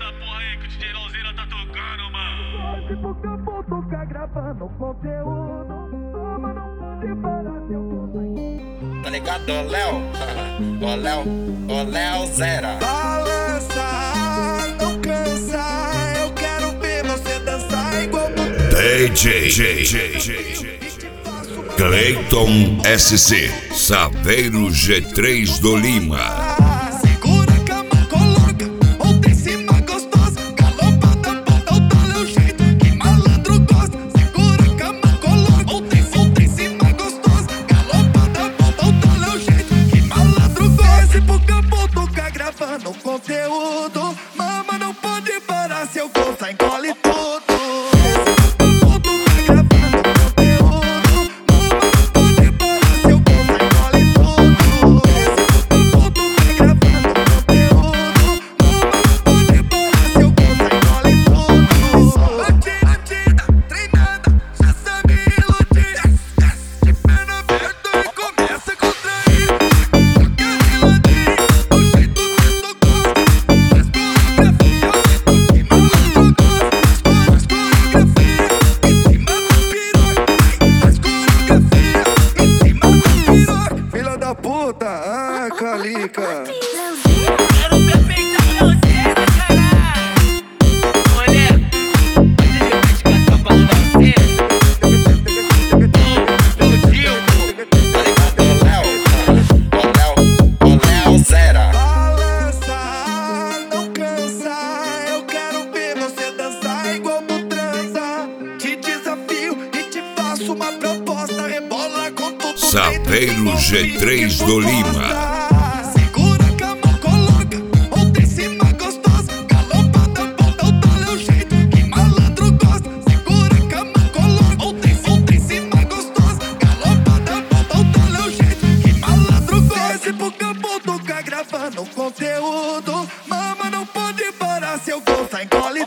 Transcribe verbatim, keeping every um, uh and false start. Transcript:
essa porra aí que o D J Lauzeira tá tocando, mano. Se porque eu vou tocar gravando conteúdo, mas não pode parar se eu for. Tá ligado, ô Léo? Ô Léo, ô Léo Zera. Balança, não cansa, eu quero ver você dançar igual D J Cleiton S C Saveiro G três do Lima. segura a cama, coloca, outra em cima gostosa, galopada, bota o tal é o jeito que malandro gosta. Segura a cama, coloca, outra em, outra em cima gostosa, galopada, bota o tal é o jeito que malandro gosta. Esse porque eu vou tocar gravando conteúdo, mama não pode parar se eu gostar, engole tudo. Ah, Calica. Quero ver peitão Lauzeira, caralho. Olha, pode ver mais que a capa do Lauzeira. Ô, Dilco. Tá ligado, ô Léo? Ô Léo, ô Léo Zera. Balança, não cansa, eu quero ver você dançar igual no transa. Te desafio e te faço uma proposta, rebola com tudo. Saveiro G três do Lima. Segura a cama, coloca, outra em cima gostosa, galopada, bota o tal é o jeito que malandro gosta. Segura a cama, coloca, outra em, outra em cima gostosa, galopada, bota o tal é o jeito que malandro gosta. Esse porque eu vou tocar gravando conteúdo, mama não pode parar se eu gostar, engole